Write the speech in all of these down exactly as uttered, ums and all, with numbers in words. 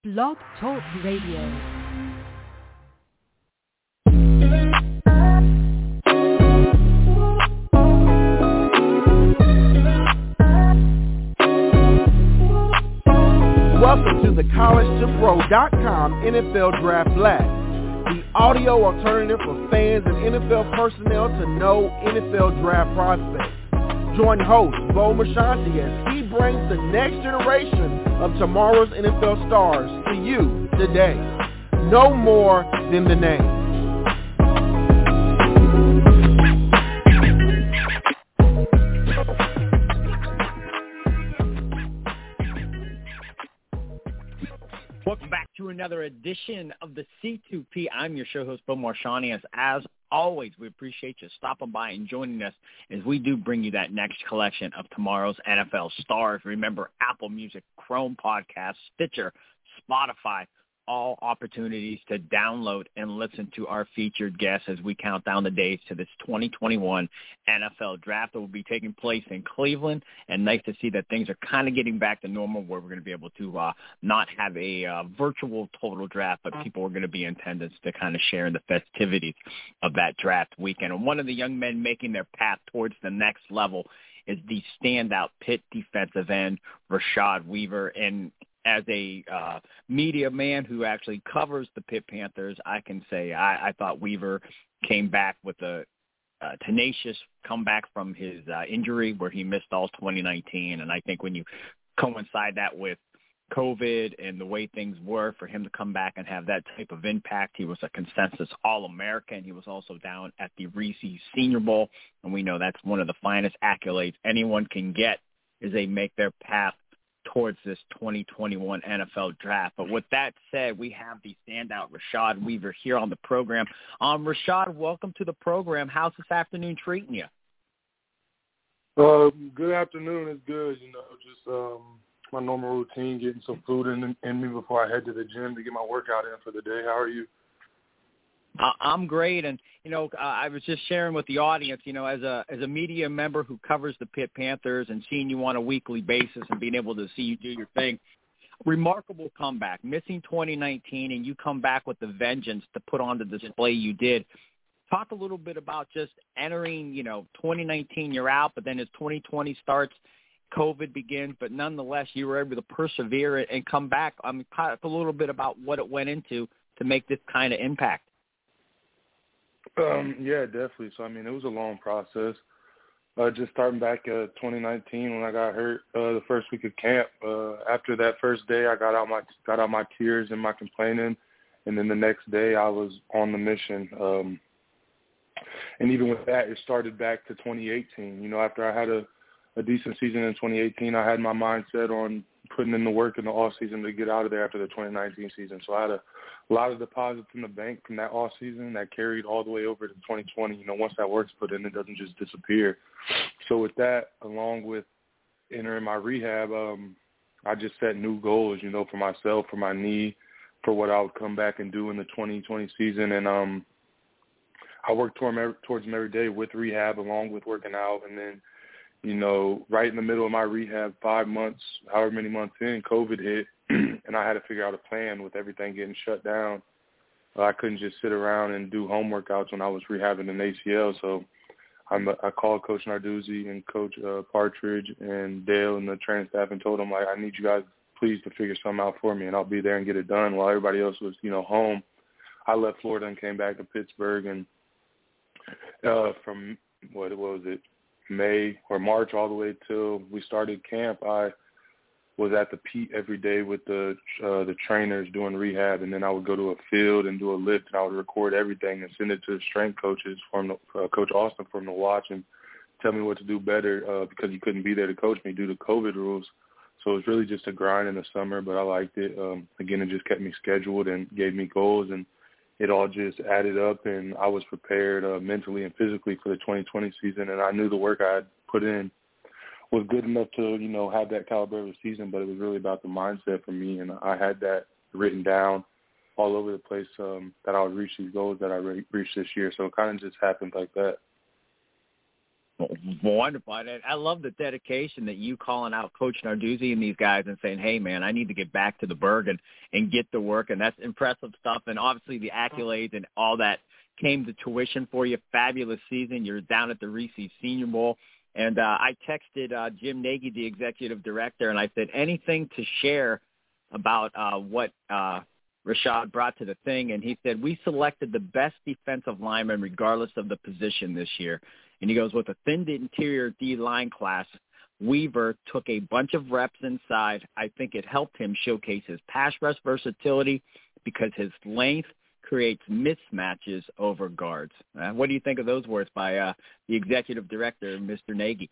Blog Talk Radio. Welcome to the college to pro dot com N F L Draft Blast, the audio alternative for fans and N F L personnel to know N F L draft prospects. Join host Bo Marchionte as he brings the next generation of tomorrow's N F L stars to you today. No more than the name. Welcome back to another edition of the C two P. I'm your show host, Bo Marchionte. As, as always, we appreciate you stopping by and joining us as we do bring you that next collection of tomorrow's N F L stars. Remember, Apple Music, Chrome Podcasts, Stitcher, Spotify, all opportunities to download and listen to our featured guests as we count down the days to this twenty twenty-one N F L draft that will be taking place in Cleveland. And nice to see that things are kind of getting back to normal where we're going to be able to uh, not have a uh, virtual total draft, but people are going to be in attendance to kind of share in the festivities of that draft weekend. And one of the young men making their path towards the next level is the standout Pitt defensive end, Rashad Weaver. And as a uh, media man who actually covers the Pitt Panthers, I can say I, I thought Weaver came back with a, a tenacious comeback from his uh, injury where he missed all twenty nineteen. And I think when you coincide that with COVID and the way things were, for him to come back and have that type of impact, he was a consensus All-American. He was also down at the Reese's Senior Bowl, and we know that's one of the finest accolades anyone can get as they make their path towards this twenty twenty-one N F L draft. But with that said, we have the standout Rashad Weaver here on the program. Um, Rashad, welcome to the program. How's this afternoon treating you? Uh, good afternoon. It's good. You know, just um, my normal routine, getting some food in, in me before I head to the gym to get my workout in for the day. How are you? Uh, I'm great, and you know, uh, I was just sharing with the audience, you know, as a as a media member who covers the Pitt Panthers and seeing you on a weekly basis and being able to see you do your thing, remarkable comeback, missing twenty nineteen, and you come back with the vengeance to put on the display you did. Talk a little bit about just entering, you know, twenty nineteen, you're out, but then as twenty twenty starts, COVID begins, but nonetheless, you were able to persevere and come back. I mean, talk a little bit about what it went into to make this kind of impact. Um, yeah, definitely. So, I mean, it was a long process. Uh, just starting back uh, twenty nineteen when I got hurt uh, the first week of camp. Uh, after that first day, I got out my got out my tears and my complaining, and then the next day I was on the mission. Um, and even with that, it started back to twenty eighteen. You know, after I had a, a decent season in twenty eighteen, I had my mind set on putting in the work in the off season to get out of there after the twenty nineteen season. So I had a A lot of deposits in the bank from that off season that carried all the way over to twenty twenty. You know, once that work's put in, it doesn't just disappear. So with that, along with entering my rehab, um, I just set new goals, you know, for myself, for my knee, for what I would come back and do in the twenty twenty season. And um, I worked toward them, towards them every day with rehab, along with working out. And then, you know, right in the middle of my rehab, five months, however many months in, COVID hit. And I had to figure out a plan with everything getting shut down. Uh, I couldn't just sit around and do home workouts when I was rehabbing an A C L. So I'm, I called Coach Narduzzi and Coach uh, Partridge and Dale and the training staff and told them, like, I need you guys please to figure something out for me, and I'll be there and get it done. While everybody else was, you know, home, I left Florida and came back to Pittsburgh. And uh, from, what, what was it, May or March all the way till we started camp, I was at the Pete every day with the uh, the trainers doing rehab, and then I would go to a field and do a lift, and I would record everything and send it to the strength coaches, from the, uh, Coach Austin, for him to watch and tell me what to do better uh, because he couldn't be there to coach me due to COVID rules. So it was really just a grind in the summer, but I liked it. Um, again, it just kept me scheduled and gave me goals, and it all just added up, and I was prepared uh, mentally and physically for the twenty twenty season, and I knew the work I had put in was good enough to, you know, have that caliber of a season, but it was really about the mindset for me, and I had that written down all over the place um, that I would reach these goals that I re- reached this year. So it kind of just happened like that. Wonderful. I, I love the dedication that you calling out Coach Narduzzi and these guys and saying, hey, man, I need to get back to the Berg and, and get to work. And that's impressive stuff. And obviously the accolades and all that came to tuition for you. Fabulous season. You're down at the Reese Senior Bowl. And uh, I texted uh, Jim Nagy, the executive director, and I said, anything to share about uh, what uh, Rashad brought to the thing? And he said, we selected the best defensive lineman regardless of the position this year. And he goes, with a thin interior D-line class, Weaver took a bunch of reps inside. I think it helped him showcase his pass rush versatility because his length creates mismatches over guards. Uh, what do you think of those words by uh, the executive director, Mister Nagy?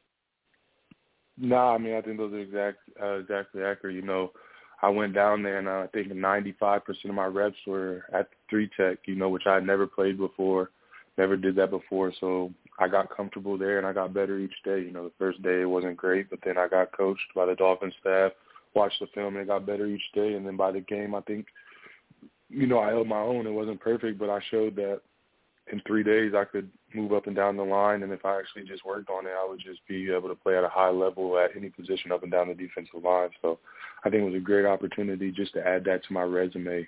No, I mean, I think those are exact, uh, exactly accurate. You know, I went down there, and uh, I think ninety-five percent of my reps were at the three tech, you know, which I had never played before, never did that before. So I got comfortable there, and I got better each day. You know, the first day it wasn't great, but then I got coached by the Dolphins staff, watched the film, and it got better each day. And then by the game, I think, you know, I held my own. It wasn't perfect, but I showed that in three days I could move up and down the line, and if I actually just worked on it, I would just be able to play at a high level at any position up and down the defensive line. So I think it was a great opportunity just to add that to my resume.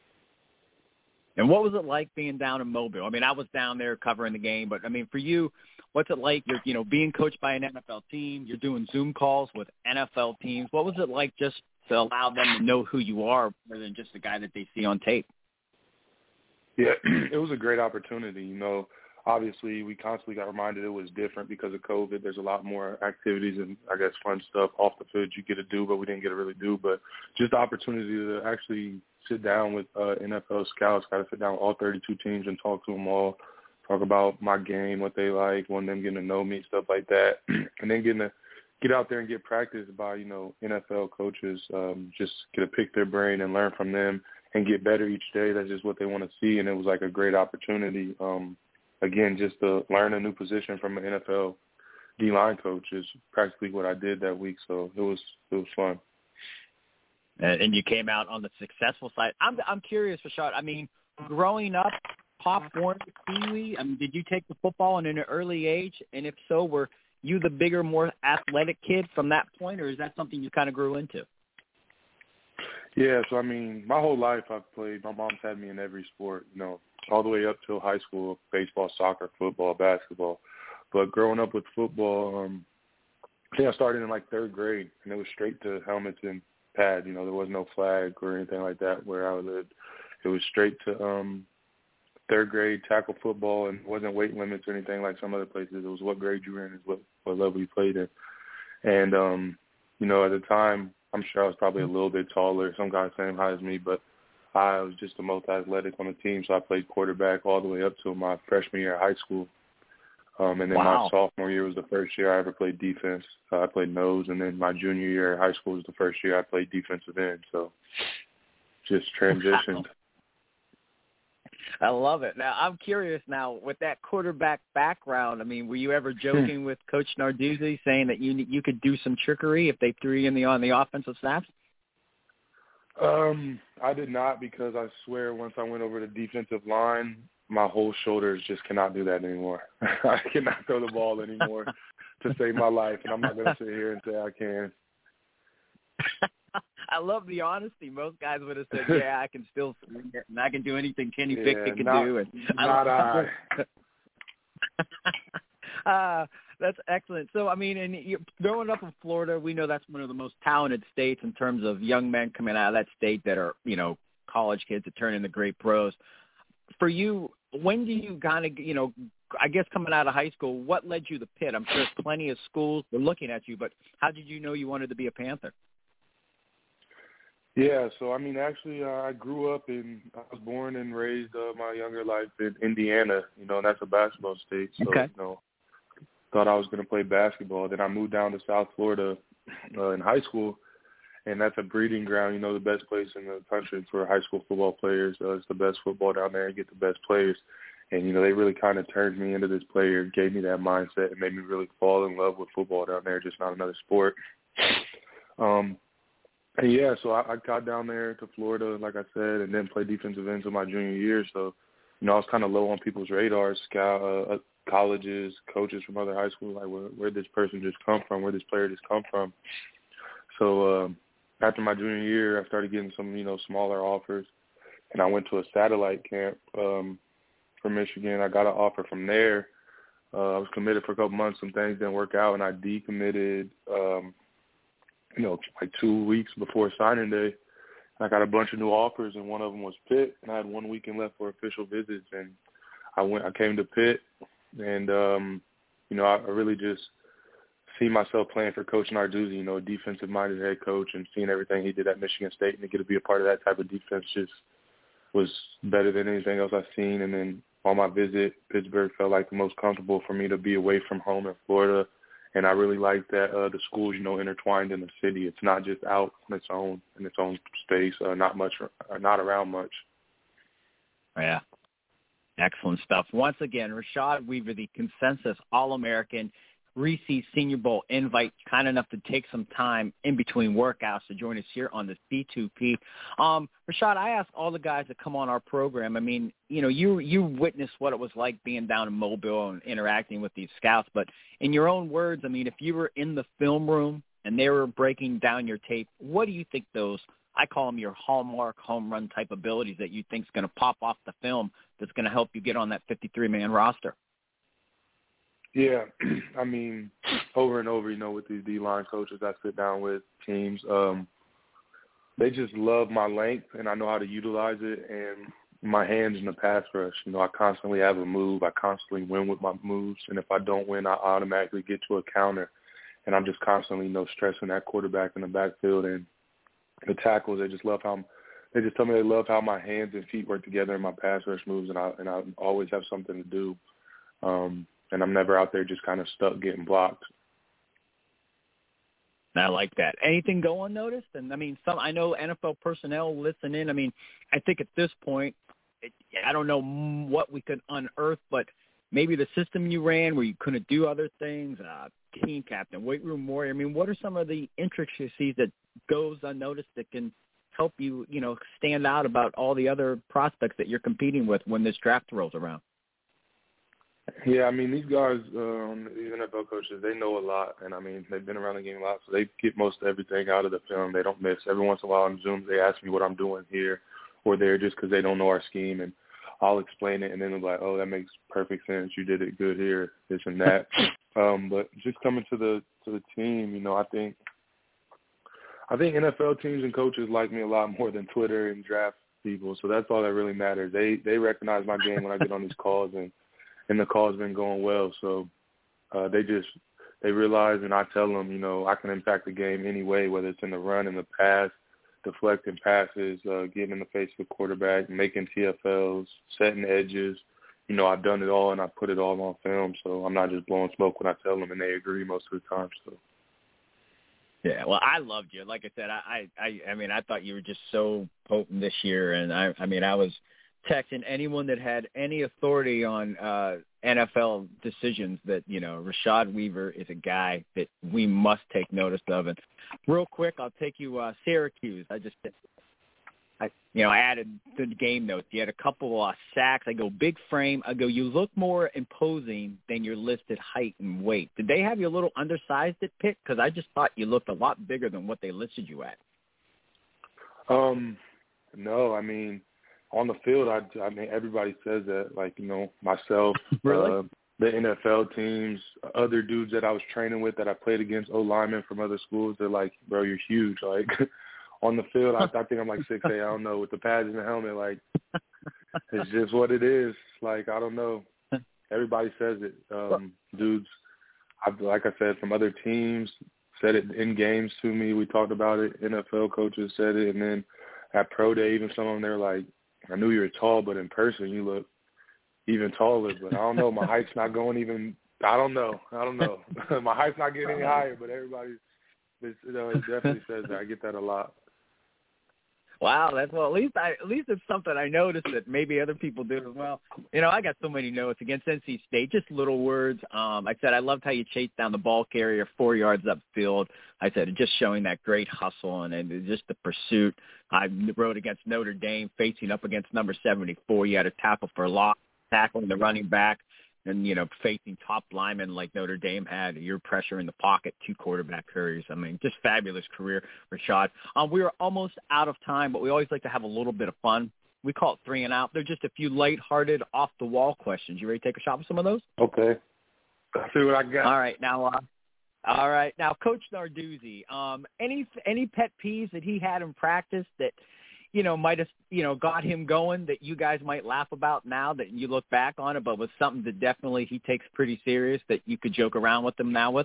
And what was it like being down in Mobile? I mean, I was down there covering the game, but, I mean, for you, what's it like? You're, you know, being coached by an N F L team, you're doing Zoom calls with N F L teams. What was it like just to allow them to know who you are rather than just the guy that they see on tape? Yeah, it was a great opportunity. You know, obviously we constantly got reminded it was different because of COVID. There's a lot more activities and, I guess, fun stuff off the field you get to do, but we didn't get to really do. But just the opportunity to actually sit down with uh, N F L scouts, got to sit down with all thirty-two teams and talk to them all, talk about my game, what they like, want them getting to know me, stuff like that, and then getting to get out there and get practice by, you know, N F L coaches, um, just get to pick their brain and learn from them and get better each day. That's just what they want to see, and it was like a great opportunity. Um, again, just to learn a new position from an N F L D-line coach is practically what I did that week, so it was it was fun. And you came out on the successful side. I'm I'm curious, Rashad. I mean, growing up, Pop Warner, Kiwi, I mean, did you take the football in an early age? And if so, were you the bigger, more athletic kid from that point, or is that something you kind of grew into? Yeah, so, I mean, my whole life I've played. My mom's had me in every sport, you know, all the way up till high school, baseball, soccer, football, basketball. But growing up with football, um, I think I started in, like, third grade, and it was straight to helmets and pad. You know, there was no flag or anything like that where I lived. It was straight to um, third grade tackle football, and it wasn't weight limits or anything like some other places. It was what grade you were in is what, what level you played in. And, um, you know, at the time, I'm sure I was probably a little bit taller, some guys same height as me, but I was just the most athletic on the team, so I played quarterback all the way up to my freshman year of high school. Um, and then Wow. my sophomore year was the first year I ever played defense. Uh, I played nose, and then my junior year of high school was the first year I played defensive end. So just transitioned. I love it. Now, I'm curious now, with that quarterback background, I mean, were you ever joking with Coach Narduzzi saying that you you could do some trickery if they threw you in the on the offensive snaps? Um, I did not, because I swear once I went over the defensive line, my whole shoulders just cannot do that anymore. I cannot throw the ball anymore to save my life, and I'm not going to sit here and say I can. I love the honesty. Most guys would have said, yeah, I can still swing it, and I can do anything Kenny yeah, Pickett can not, do. And not I. uh, that's excellent. So, I mean, and you, growing up in Florida, we know that's one of the most talented states in terms of young men coming out of that state that are, you know, college kids that turn into great pros. For you, when do you kind of, you know, I guess coming out of high school, what led you to Pitt? I'm sure plenty of schools were looking at you, but how did you know you wanted to be a Panther? Yeah, so, I mean, actually, uh, I grew up in – I was born and raised uh, my younger life in Indiana. You know, and that's a basketball state. So, okay. you know, thought I was going to play basketball. Then I moved down to South Florida uh, in high school, and that's a breeding ground, you know, the best place in the country for high school football players. Uh, it's the best football down there. You get the best players. And, you know, they really kind of turned me into this player, gave me that mindset, and made me really fall in love with football down there, just not another sport. Um, and, yeah, so I, I got down there to Florida, like I said, and then played defensive end until my junior year. So you know, I was kind of low on people's radars, scout, uh, colleges, coaches from other high schools, like where where this person just come from, where this player just come from. So um, after my junior year, I started getting some, you know, smaller offers, and I went to a satellite camp um, for Michigan. I got an offer from there. Uh, I was committed for a couple months. Some things didn't work out, and I decommitted, um, you know, like two weeks before signing day. And I got a bunch of new offers, and one of them was Pitt, and I had one weekend left for official visits, and I went. I came to Pitt. And, um, you know, I, I really just see myself playing for Coach Narduzzi, you know, a defensive-minded head coach, and seeing everything he did at Michigan State, and to get to be a part of that type of defense just was better than anything else I've seen. And then on my visit, Pittsburgh felt like the most comfortable for me to be away from home in Florida. And I really like that uh, the school's, you know, intertwined in the city. It's not just out on its own, in its own space, uh, not much, uh, not around much. Yeah. Excellent stuff. Once again, Rashad Weaver, the consensus All-American, Reese's Senior Bowl invite, kind enough to take some time in between workouts to join us here on the C two P. Um, Rashad, I ask all the guys that come on our program, I mean, you know, you you witnessed what it was like being down in Mobile and interacting with these scouts, but in your own words, I mean, if you were in the film room and they were breaking down your tape, what do you think those, I call them your hallmark home run type abilities that you think is going to pop off the film that's going to help you get on that fifty-three man roster? Yeah, I mean, over and over, you know, with these D-line coaches I sit down with, teams, um, they just love my length, and I know how to utilize it, and my hands in the pass rush. You know, I constantly have a move. I constantly win with my moves, and if I don't win, I automatically get to a counter, and I'm just constantly, you know, stressing that quarterback in the backfield. And the tackles, they just love how they just tell me they love how my hands and feet work together in my pass rush moves, and I and I always have something to do, um, and I'm never out there just kind of stuck getting blocked. I like that. Anything go unnoticed? And I mean, some I know N F L personnel listen in. I mean, I think at this point, it, I don't know what we could unearth, but maybe the system you ran where you couldn't do other things, uh, team captain, weight room warrior. I mean, what are some of the intricacies that goes unnoticed that can help you, you know, stand out about all the other prospects that you're competing with when this draft rolls around? Yeah, I mean, these guys, um, these N F L coaches, they know a lot, and, I mean, they've been around the game a lot, so they get most of everything out of the film. They don't miss. Every once in a while on Zoom, they ask me what I'm doing here or there just because they don't know our scheme, and I'll explain it, and then they're like, oh, that makes perfect sense. You did it good here, this and that. um, but just coming to the to the team, you know, I think I think N F L teams and coaches like me a lot more than Twitter and draft people, so that's all that really matters. They they recognize my game when I get on these calls, and, and the call's been going well. So uh, they just they realize, and I tell them, you know, I can impact the game any way, whether it's in the run, in the pass, deflecting passes, uh, getting in the face of the quarterback, making T F Ls, setting edges. You know, I've done it all, and I put it all on film, so I'm not just blowing smoke when I tell them, and they agree most of the time. So. Yeah, well, I loved you. Like I said, I, I, I mean, I thought you were just so potent this year, and I, I mean, I was texting anyone that had any authority on uh, N F L decisions that, you know, Rashad Weaver is a guy that we must take notice of. And real quick, I'll take you uh, Syracuse. I just, I, you know, I added the game notes. You had a couple uh, sacks. I go big frame. I go, you look more imposing than your listed height and weight. Did they have you a little undersized at Pitt? Because I just thought you looked a lot bigger than what they listed you at. Um, no, I mean, on the field, I, I mean, everybody says that, like, you know, myself, really? uh, the N F L teams, other dudes that I was training with that I played against, O-linemen from other schools, they're like, bro, you're huge. Like, on the field, I, I think I'm like six A, I don't know, with the pads and the helmet, like, it's just what it is. Like, I don't know. Everybody says it. Um, dudes, I, like I said, from other teams, said it in games to me. We talked about it. N F L coaches said it. And then at Pro Day, even some of them, they're like, I knew you were tall, but in person you look even taller. But I don't know. My height's not going even – I don't know. I don't know. My height's not getting any higher, but everybody – you know, it definitely says that. I get that a lot. Wow, that's well. At least I, at least it's something I noticed that maybe other people do as well. You know, I got so many notes against N C State, just little words. Um, I said I loved how you chased down the ball carrier four yards upfield. I said just showing that great hustle and, and just the pursuit. I wrote against Notre Dame, facing up against number seventy-four. You had a tackle for a loss, tackling the running back. And, you know, facing top linemen like Notre Dame had, your pressure in the pocket, two quarterback hurries. I mean, just fabulous career, Rashad. Um, we are almost out of time, but we always like to have a little bit of fun. We call it three and out. They're just a few lighthearted, off-the-wall questions. You ready to take a shot with some of those? Okay. Let's see what I got. All right. Now, uh, all right. Now, Coach Narduzzi, um, any any pet peeves that he had in practice that, you know, might have, you know, got him going that you guys might laugh about now that you look back on it, but was something that definitely he takes pretty serious that you could joke around with him now with?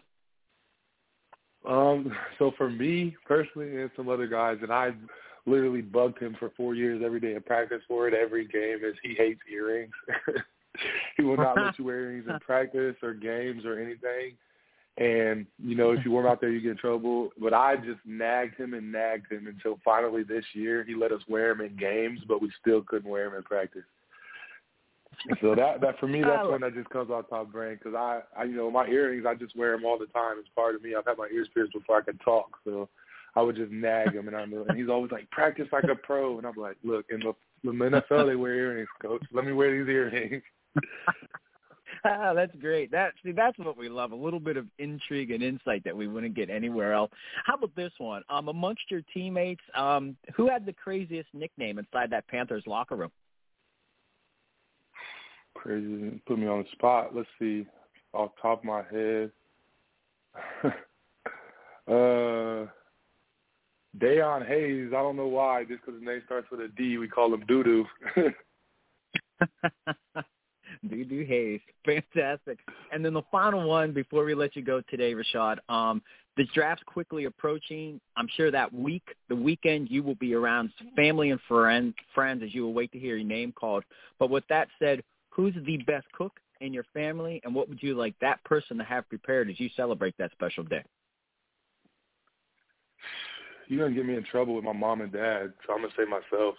Um, so for me personally and some other guys, and I literally bugged him for four years every day in practice for it, every game, is he hates earrings. He will not let you wear earrings in practice or games or anything. And, you know, if you wear them out there, you get in trouble. But I just nagged him and nagged him until finally this year he let us wear them in games, but we still couldn't wear them in practice. So that, that for me, that's one that just comes off top brain because I, I, you know, my earrings, I just wear them all the time. It's part of me. I've had my ears pierced before I could talk, so I would just nag him. And, I'm, and he's always like, practice like a pro. And I'm like, look, in the, in the N F L, they wear earrings, coach. Let me wear these earrings. Ah, that's great. That see, that's what we love. A little bit of intrigue and insight that we wouldn't get anywhere else. How about this one? Um, amongst your teammates, um, who had the craziest nickname inside that Panthers locker room? Crazy. Put me on the spot. Let's see. Off the top of my head. uh, Dayon Hayes. I don't know why. Just because his name starts with a D, we call him Doo-Doo. Doo-Doo Hayes. Fantastic. And then the final one before we let you go today, Rashad, um, the draft's quickly approaching. I'm sure that week, the weekend, you will be around family and friend, friends as you will wait to hear your name called. But with that said, who's the best cook in your family, and what would you like that person to have prepared as you celebrate that special day? You're going to get me in trouble with my mom and dad, so I'm going to say myself.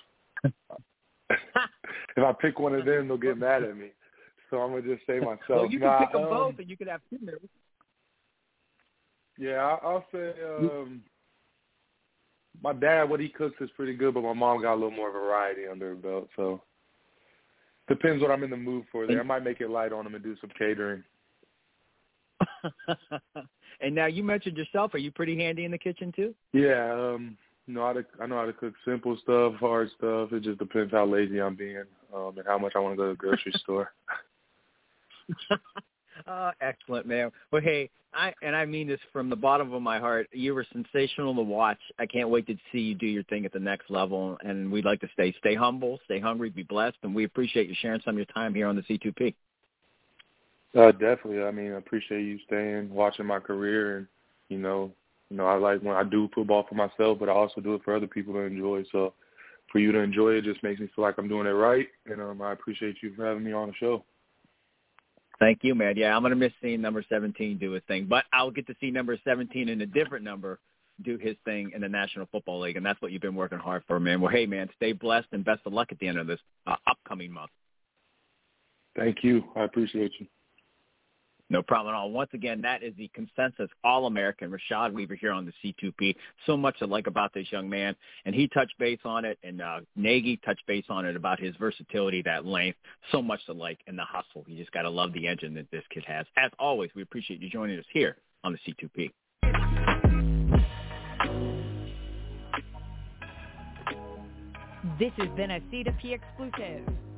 If I pick one of them, they'll get mad at me. So I'm going to just say myself. Well, you can nah, pick them um, both, and you could have two members. Yeah, I'll say um, my dad, what he cooks is pretty good, but my mom got a little more variety under her belt. So depends what I'm in the mood for there. I might make it light on him and do some catering. And now you mentioned yourself. Are you pretty handy in the kitchen too? Yeah, um, you know, I, I know how to cook simple stuff, hard stuff. It just depends how lazy I'm being um, and how much I want to go to the grocery store. uh, excellent, man. Well, hey, I and I mean this from the bottom of my heart. You were sensational to watch. I can't wait to see you do your thing at the next level. And we'd like to stay stay humble, stay hungry, be blessed, and we appreciate you sharing some of your time here on the C two P. Uh, definitely. I mean, I appreciate you staying, watching my career, and you know, you know, I like when I do football for myself, but I also do it for other people to enjoy. So, for you to enjoy it just makes me feel like I'm doing it right, and um, I appreciate you for having me on the show. Thank you, man. Yeah, I'm going to miss seeing number seventeen do his thing, but I'll get to see number seventeen in a different number do his thing in the National Football League, and that's what you've been working hard for, man. Well, hey, man, stay blessed and best of luck at the end of this uh, upcoming month. Thank you. I appreciate you. No problem at all. Once again, that is the consensus All-American Rashad Weaver here on the C two P. So much to like about this young man, and he touched base on it, and uh, Nagy touched base on it about his versatility, that length. So much to like, and the hustle. You just got to love the engine that this kid has. As always, we appreciate you joining us here on the C two P. This has been a C two P exclusive.